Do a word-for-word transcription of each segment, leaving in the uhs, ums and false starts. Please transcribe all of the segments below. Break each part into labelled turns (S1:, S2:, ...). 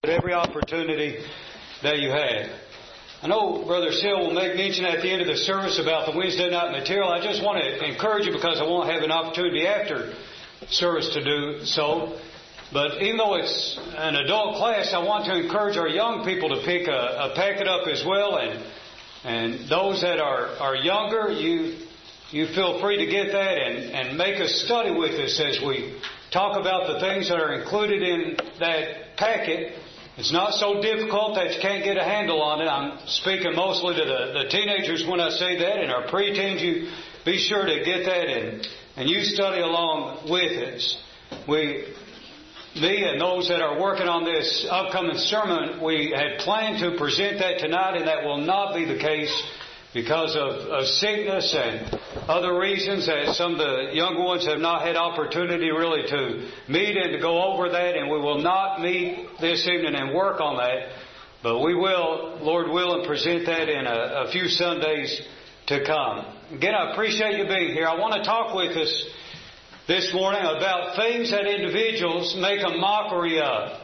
S1: every opportunity that you have. I know Brother Sill will make mention at the end of the service about the Wednesday night material. I just want to encourage you because I won't have an opportunity after service to do so. But even though it's an adult class, I want to encourage our young people to pick a, a packet up as well. And and those that are, are younger, you you feel free to get that and, and make a study with us as we talk about the things that are included in that packet. It's not so difficult that you can't get a handle on it. I'm speaking mostly to the, the teenagers when I say that, and our preteens, you be sure to get that and, and you study along with us. We, me and those that are working on this upcoming sermon, we had planned to present that tonight, and that will not be the case because of, of sickness and other reasons that some of the younger ones have not had opportunity really to meet and to go over that, and we will not meet this evening and work on that. But we will, Lord willing, present that in a, a few Sundays to come. Again, I appreciate you being here. I want to talk with us this morning about things that individuals make a mockery of.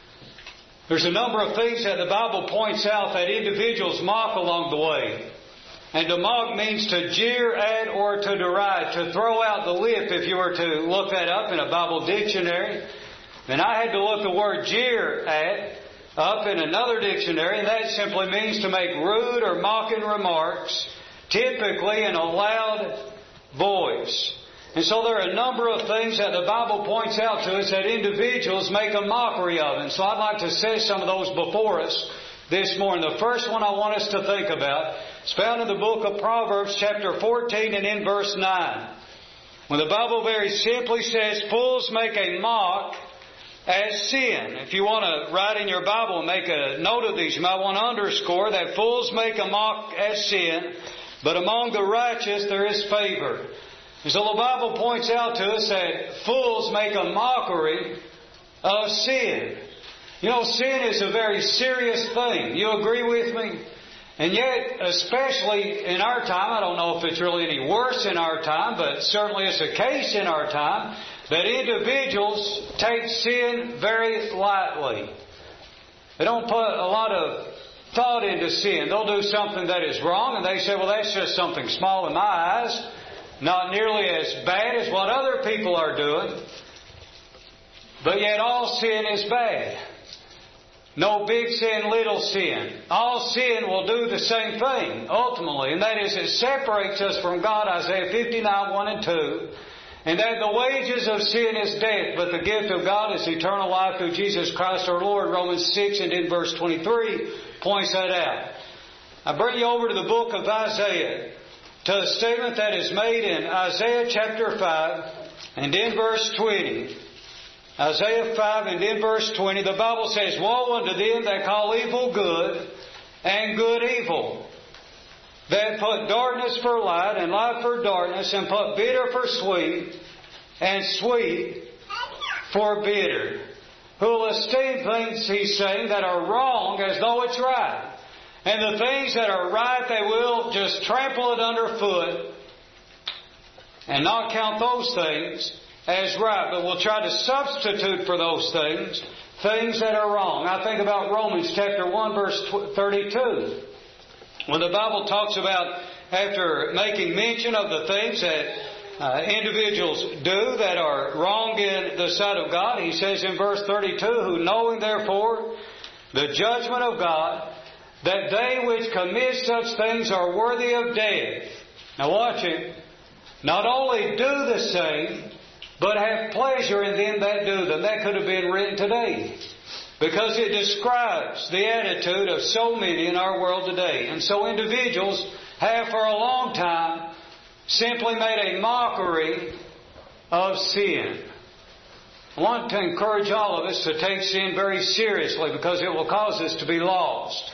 S1: There's a number of things that the Bible points out that individuals mock along the way. And to mock means to jeer at or to deride, to throw out the lip, if you were to look that up in a Bible dictionary. And I had to look the word jeer at up in another dictionary, and that simply means to make rude or mocking remarks, typically in a loud voice. And so there are a number of things that the Bible points out to us that individuals make a mockery of. And so I'd like to say some of those before us this morning. The first one I want us to think about is found in the book of Proverbs chapter fourteen and in verse nine. When the Bible very simply says, fools make a mock at sin. If you want to write in your Bible and make a note of these, you might want to underscore that fools make a mock at sin, but among the righteous there is favor. And so the Bible points out to us that fools make a mockery of sin. You know, sin is a very serious thing. You agree with me? And yet, especially in our time, I don't know if it's really any worse in our time, but certainly it's a case in our time, that individuals take sin very lightly. They don't put a lot of thought into sin. They'll do something that is wrong, and they say, well, that's just something small in my eyes, not nearly as bad as what other people are doing. But yet all sin is bad. No big sin, little sin. All sin will do the same thing, ultimately, and that is it separates us from God, Isaiah fifty-nine, one and two, and that the wages of sin is death, but the gift of God is eternal life through Jesus Christ our Lord. Romans six and in verse twenty-three points that out. I bring you over to the book of Isaiah, to a statement that is made in Isaiah chapter five and in verse twenty. Isaiah five and in verse twenty, the Bible says, woe unto them that call evil good and good evil, that put darkness for light and light for darkness, and put bitter for sweet and sweet for bitter, who will esteem things, he's saying, that are wrong as though it's right. And the things that are right, they will just trample it underfoot and not count those things as right, but we'll try to substitute for those things, things that are wrong. I think about Romans chapter one, verse thirty-two. When the Bible talks about, after making mention of the things that uh, individuals do that are wrong in the sight of God, he says in verse thirty-two, who knowing therefore the judgment of God, that they which commit such things are worthy of death. Now watch it. Not only do the same, but have pleasure in them that do them. That could have been written today, because it describes the attitude of so many in our world today. And so individuals have for a long time simply made a mockery of sin. I want to encourage all of us to take sin very seriously, because it will cause us to be lost.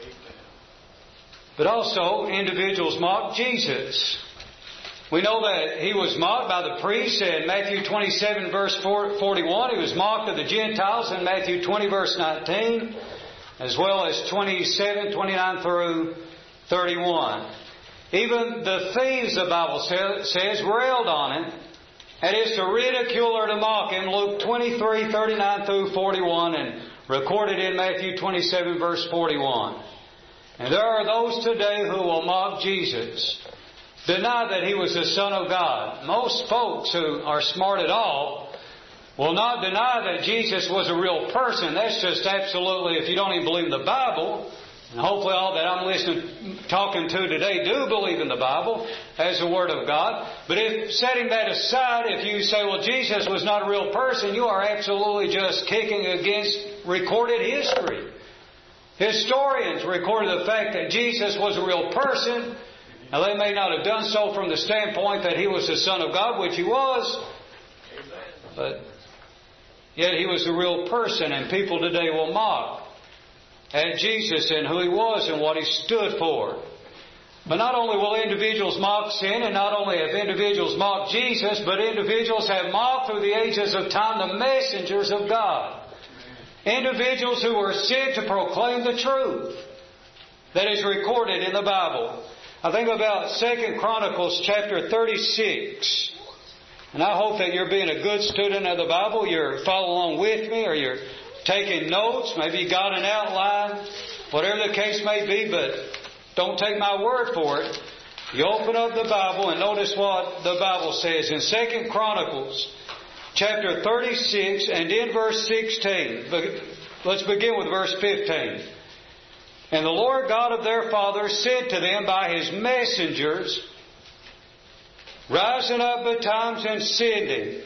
S1: But also, individuals mock Jesus. We know that He was mocked by the priests in Matthew twenty-seven, verse forty-one. He was mocked of the Gentiles in Matthew twenty, verse nineteen, as well as twenty-seven, twenty-nine through thirty-one. Even the thieves, the Bible says, railed on Him, and is to ridicule or to mock Him. Luke twenty-three, thirty-nine through forty-one, and recorded in Matthew twenty-seven, verse forty-one. And there are those today who will mock Jesus, deny that He was the Son of God. Most folks who are smart at all will not deny that Jesus was a real person. That's just absolutely, if you don't even believe in the Bible, and hopefully all that I'm listening, talking to today do believe in the Bible as the Word of God. But if, setting that aside, if you say, well, Jesus was not a real person, you are absolutely just kicking against recorded history. Historians recorded the fact that Jesus was a real person. Now, they may not have done so from the standpoint that He was the Son of God, which He was, but yet He was a real person, and people today will mock at Jesus and who He was and what He stood for. But not only will individuals mock sin, and not only have individuals mocked Jesus, but individuals have mocked through the ages of time the messengers of God. Individuals who were sent to proclaim the truth that is recorded in the Bible. I think about Second Chronicles chapter thirty-six. And I hope that you're being a good student of the Bible. You're following along with me, or you're taking notes. Maybe you got an outline. Whatever the case may be, but don't take my word for it. You open up the Bible and notice what the Bible says in Second Chronicles chapter thirty-six and in verse sixteen. Let's begin with verse fifteen. And the Lord God of their fathers sent to them by His messengers, rising up betimes and sending.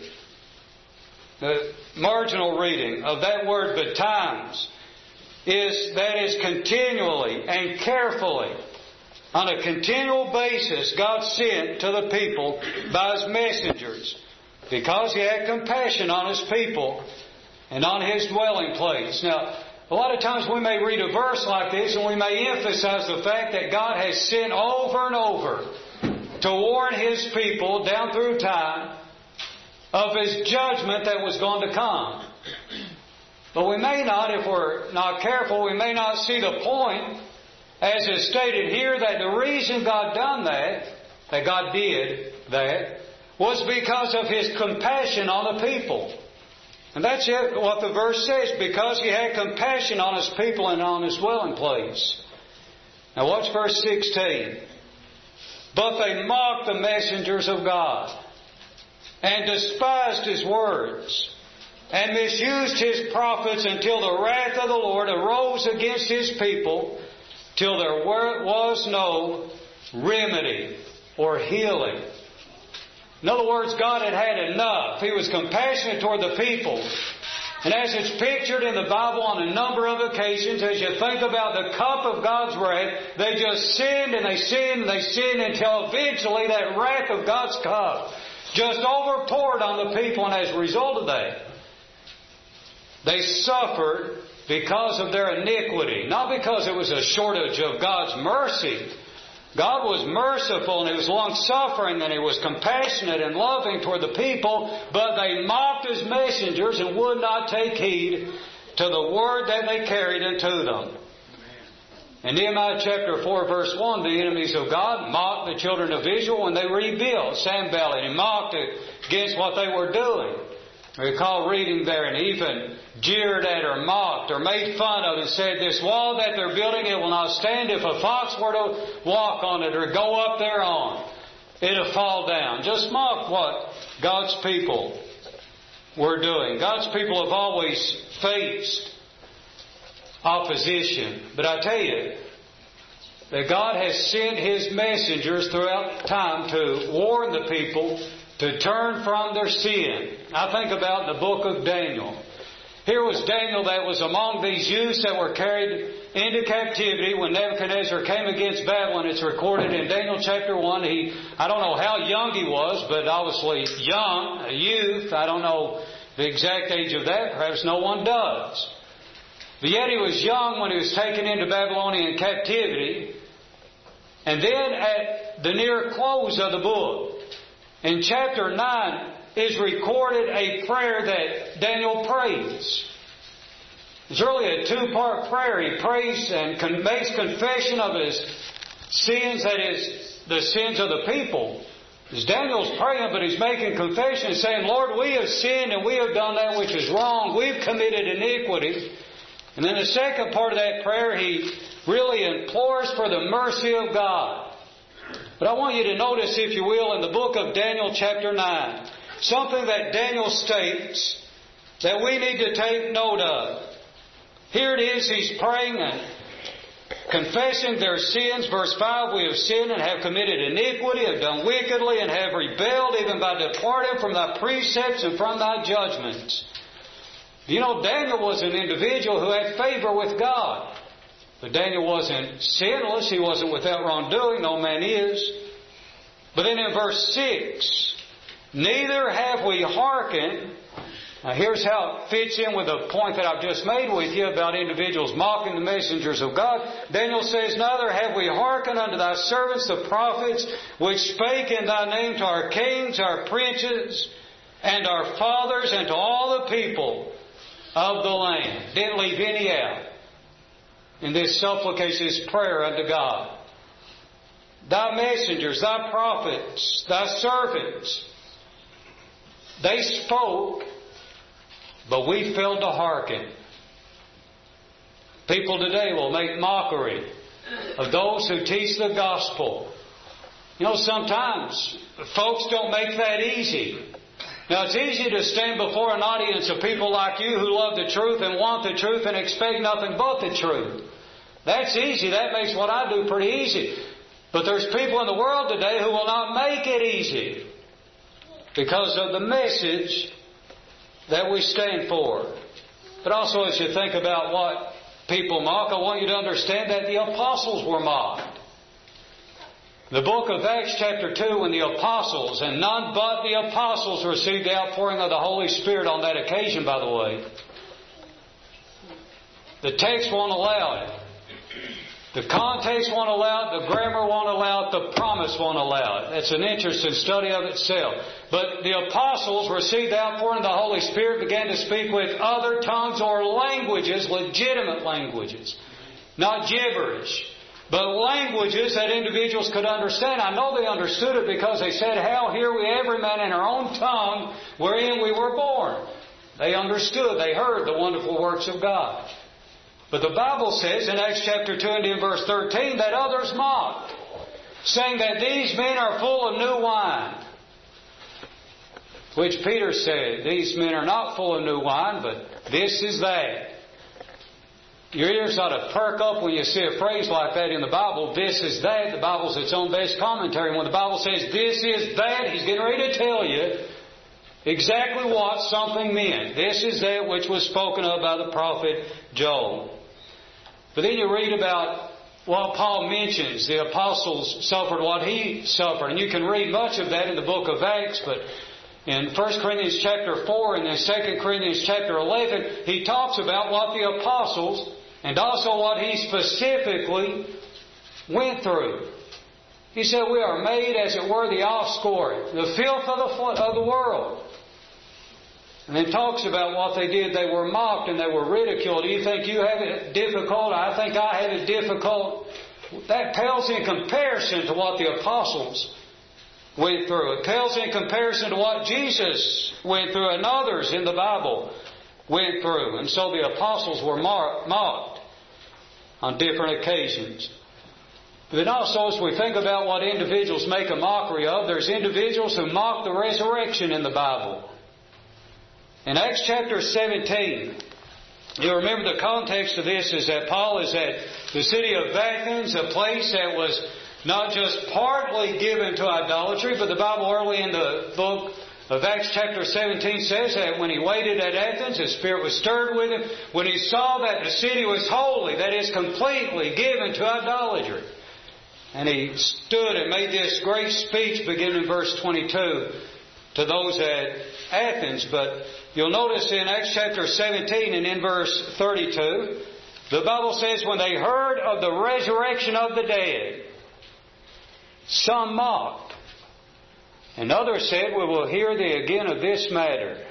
S1: The marginal reading of that word betimes is that is continually and carefully, on a continual basis, God sent to the people by His messengers, because He had compassion on His people and on His dwelling place. Now, a lot of times we may read a verse like this and we may emphasize the fact that God has sent over and over to warn His people down through time of His judgment that was going to come. But we may not, if we're not careful, we may not see the point, as is stated here, that the reason God done that, that God did that, was because of His compassion on the people. And that's it, what the verse says, because He had compassion on His people and on His dwelling place. Now watch verse sixteen. But they mocked the messengers of God, and despised His words, and misused His prophets, until the wrath of the Lord arose against His people, till there was no remedy or healing. In other words, God had had enough. He was compassionate toward the people. And as it's pictured in the Bible on a number of occasions, as you think about the cup of God's wrath, they just sinned and they sinned and they sinned until eventually that wrath of God's cup just overpoured on the people. And as a result of that, they suffered because of their iniquity. Not because it was a shortage of God's mercy. God was merciful and He was long-suffering and He was compassionate and loving toward the people, but they mocked His messengers and would not take heed to the word that they carried unto them. In Nehemiah chapter four, verse one, the enemies of God mocked the children of Israel when they rebuilt Sanballat, and mocked against what they were doing. I recall reading there, and even jeered at or mocked or made fun of and said, this wall that they're building, it will not stand. If a fox were to walk on it or go up thereon, it'll fall down. Just mocked what God's people were doing. God's people have always faced opposition. But I tell you, that God has sent His messengers throughout time to warn the people to turn from their sin. I think about the book of Daniel. Here was Daniel that was among these youths that were carried into captivity when Nebuchadnezzar came against Babylon. It's recorded in Daniel chapter one. He, I don't know how young he was, but obviously young, a youth. I don't know the exact age of that. Perhaps no one does. But yet he was young when he was taken into Babylonian captivity. And then at the near close of the book, in chapter nine, is recorded a prayer that Daniel prays. It's really a two-part prayer. He prays and con- makes confession of his sins, that is, the sins of the people. As Daniel's praying, but he's making confession, saying, Lord, we have sinned and we have done that which is wrong. We've committed iniquity. And then the second part of that prayer, he really implores for the mercy of God. But I want you to notice, if you will, in the book of Daniel chapter nine, something that Daniel states that we need to take note of. Here it is, he's praying and confessing their sins. Verse five, we have sinned and have committed iniquity, have done wickedly, and have rebelled, even by departing from thy precepts and from thy judgments. You know, Daniel was an individual who had favor with God. But Daniel wasn't sinless. He wasn't without wrongdoing. No man is. But then in verse six, neither have we hearkened. Now here's how it fits in with the point that I've just made with you about individuals mocking the messengers of God. Daniel says, neither have we hearkened unto thy servants the prophets, which spake in thy name to our kings, our princes, and our fathers, and to all the people of the land. Didn't leave any out in this supplication, this prayer unto God. Thy messengers, thy prophets, thy servants, they spoke, but we failed to hearken. People today will make mockery of those who teach the gospel. You know, sometimes folks don't make that easy. Now, it's easy to stand before an audience of people like you who love the truth and want the truth and expect nothing but the truth. That's easy. That makes what I do pretty easy. But there's people in the world today who will not make it easy because of the message that we stand for. But also, as you think about what people mock, I want you to understand that the apostles were mocked. The book of Acts chapter two, when the apostles, and none but the apostles, received the outpouring of the Holy Spirit on that occasion, by the way. The text won't allow it. The context won't allow it. The grammar won't allow it. The promise won't allow it. It's an interesting study of itself. But the apostles received the outpouring of the Holy Spirit, began to speak with other tongues or languages, legitimate languages, not gibberish, but languages that individuals could understand. I know they understood it because they said, how hear we every man in our own tongue wherein we were born. They understood. They heard the wonderful works of God. But the Bible says in Acts chapter two and in verse thirteen that others mocked, saying that these men are full of new wine. Which Peter said, these men are not full of new wine, but this is that. Your ears ought to perk up when you see a phrase like that in the Bible. This is that. The Bible's its own best commentary. And when the Bible says this is that, He's getting ready to tell you exactly what something meant. This is that which was spoken of by the prophet Joel. But then you read about what Paul mentions. The apostles suffered what he suffered. And you can read much of that in the book of Acts. But in First Corinthians chapter four and then Second Corinthians chapter eleven, he talks about what the apostles and also what he specifically went through. He said, we are made, as it were, the offscoring, the filth of the, of the world. And then talks about what they did. They were mocked and they were ridiculed. Do you think you have it difficult? I think I have it difficult. That pales in comparison to what the apostles went through. It pales in comparison to what Jesus went through and others in the Bible went through. And so the apostles were mocked on different occasions. But then also, as we think about what individuals make a mockery of, there's individuals who mock the resurrection in the Bible. In Acts chapter seventeen, you remember the context of this is that Paul is at the city of Athens, a place that was not just partly given to idolatry, but the Bible early in the book of Acts chapter seventeen says that when he waited at Athens, his spirit was stirred with him. When he saw that the city was holy, that is completely given to idolatry. And he stood and made this great speech beginning in verse twenty-two to those at Athens. But you'll notice in Acts chapter seventeen and in verse thirty-two, the Bible says, when they heard of the resurrection of the dead, some mocked, and others said, we will hear thee again of this matter.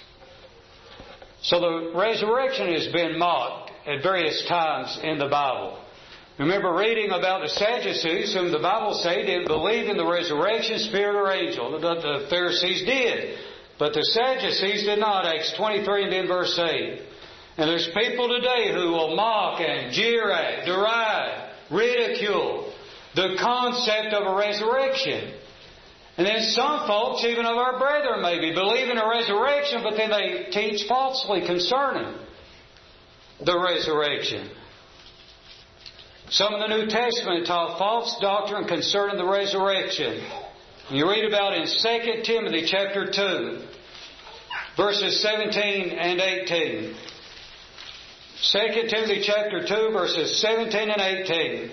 S1: So the resurrection has been mocked at various times in the Bible. Remember reading about the Sadducees, whom the Bible say didn't believe in the resurrection, spirit, or angel. The, the Pharisees did, but the Sadducees did not. Acts twenty-three and then verse eight. And there's people today who will mock and jeer at, deride, ridicule the concept of a resurrection. And then some folks, even of our brethren maybe, believe in a resurrection, but then they teach falsely concerning the resurrection. Some of the New Testament taught false doctrine concerning the resurrection. You read about in Second Timothy chapter two, verses seventeen and eighteen. Second Timothy chapter two, verses seventeen and eighteen.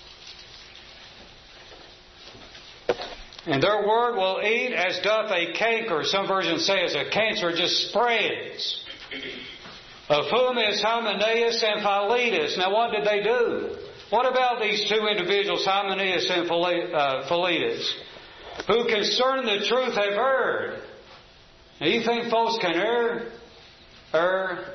S1: And their word will eat as doth a canker. Some versions say as a cancer, just spreads. Of whom is Hymenaeus and Philetus. Now what did they do? What about these two individuals, Hymenaeus and Philetus, who concerning the truth have erred? Now you think folks can err? Err?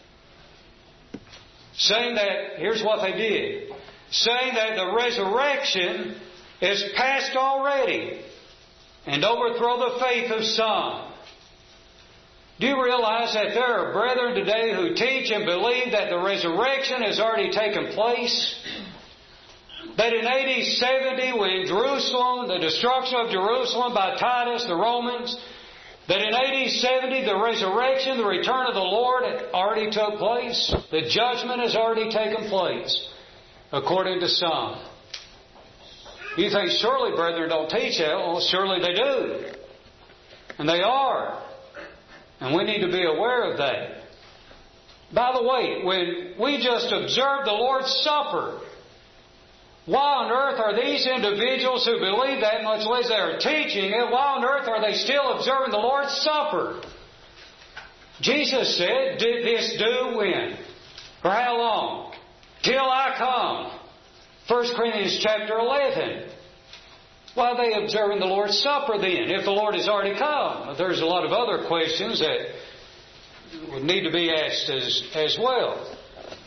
S1: Saying that, here's what they did. Saying that the resurrection is past already, and overthrow the faith of some. Do you realize that there are brethren today who teach and believe that the resurrection has already taken place? That in A D seventy, when Jerusalem, the destruction of Jerusalem by Titus, the Romans, that in A D seventy, the resurrection, the return of the Lord already took place? The judgment has already taken place, according to some. You think, surely brethren don't teach that. Well, surely they do. And they are. And we need to be aware of that. By the way, when we just observed the Lord's Supper, why on earth are these individuals who believe that, much less they are teaching it, why on earth are they still observing the Lord's Supper? Jesus said, did this do when? For how long? Till I come. First Corinthians chapter eleven. Why are they observing the Lord's Supper then, if the Lord has already come? There's a lot of other questions that would need to be asked as, as well.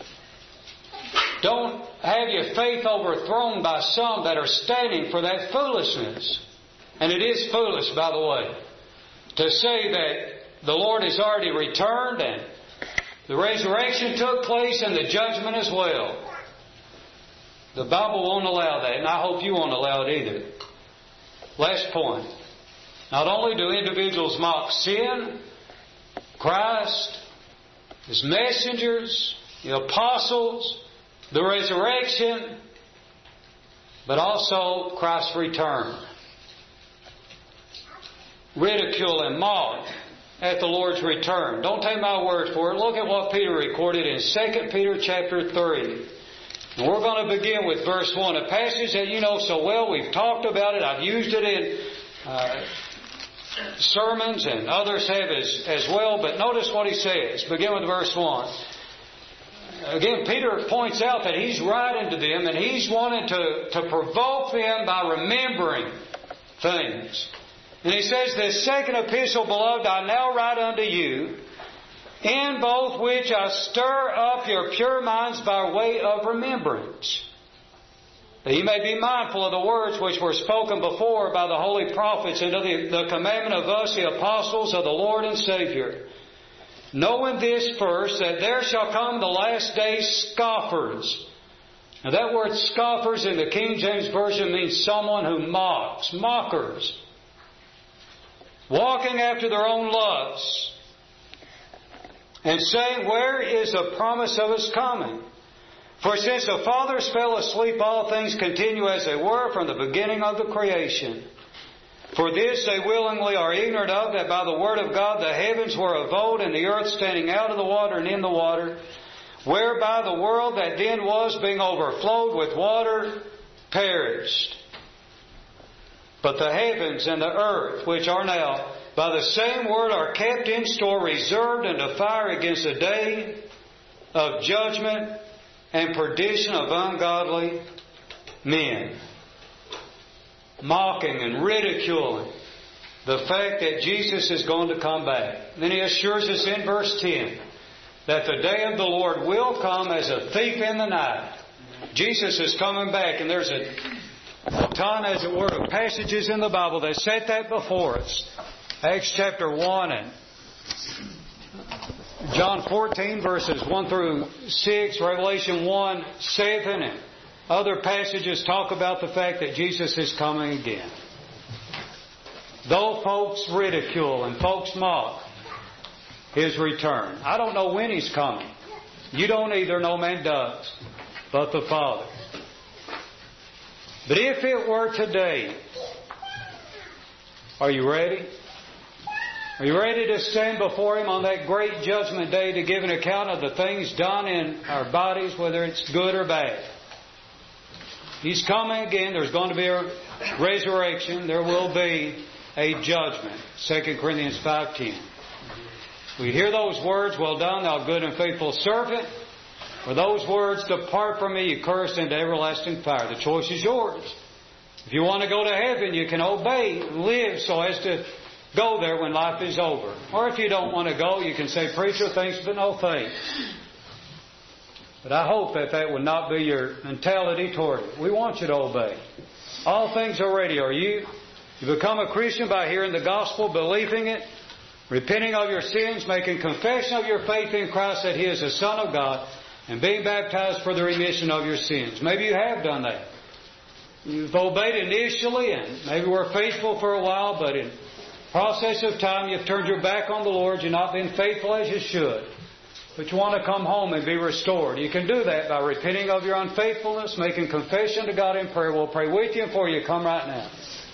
S1: Don't have your faith overthrown by some that are standing for that foolishness. And it is foolish, by the way, to say that the Lord has already returned and the resurrection took place and the judgment as well. The Bible won't allow that, and I hope you won't allow it either. Last point. Not only do individuals mock sin, Christ, His messengers, the apostles, the resurrection, but also Christ's return. Ridicule and mock at the Lord's return. Don't take my word for it. Look at what Peter recorded in Second Peter chapter three. And we're going to begin with verse one, a passage that you know so well. We've talked about it. I've used it in uh, sermons, and others have as, as well. But notice what he says. Begin with verse one. Again, Peter points out that he's writing to them, and he's wanting to, to provoke them by remembering things. And he says, this second epistle, beloved, I now write unto you, in both which I stir up your pure minds by way of remembrance, that ye may be mindful of the words which were spoken before by the holy prophets, and of the, the commandment of us, the apostles of the Lord and Savior. Knowing this first, that there shall come the last days scoffers. Now that word scoffers in the King James Version means someone who mocks, mockers. Walking after their own lusts, and saying, where is the promise of His coming? For since the fathers fell asleep, all things continue as they were from the beginning of the creation. For this they willingly are ignorant of, that by the word of God the heavens were of old, and the earth standing out of the water and in the water, whereby the world that then was, being overflowed with water, perished. But the heavens and the earth, which are now, by the same word are kept in store, reserved unto fire against the day of judgment and perdition of ungodly men. Mocking and ridiculing the fact that Jesus is going to come back. Then he assures us in verse ten that the day of the Lord will come as a thief in the night. Jesus is coming back, and there's a ton, as it were, of passages in the Bible that set that before us. Acts chapter one and John fourteen, verses one through six, Revelation one, seven, and other passages talk about the fact that Jesus is coming again. Though folks ridicule and folks mock His return, I don't know when He's coming. You don't either, no man does, but the Father. But if it were today, are you ready? Are you ready to stand before Him on that great judgment day to give an account of the things done in our bodies, whether it's good or bad? He's coming again. There's going to be a resurrection. There will be a judgment. Second Corinthians five ten. We hear those words, "Well done, thou good and faithful servant." For those words, "Depart from me, you cursed, into everlasting fire." The choice is yours. If you want to go to heaven, you can obey, live so as to go there when life is over. Or if you don't want to go, you can say, "Preacher, thanks but no thanks." But I hope that that would not be your mentality toward it. We want you to obey. All things are ready. Are you? You become a Christian by hearing the gospel, believing it, repenting of your sins, making confession of your faith in Christ that He is the Son of God, and being baptized for the remission of your sins. Maybe you have done that. You've obeyed initially and maybe were faithful for a while, but in process of time you've turned your back on the Lord. You've not been faithful as you should. But you want to come home and be restored. You can do that by repenting of your unfaithfulness, making confession to God in prayer. We'll pray with you and for you. Come right now.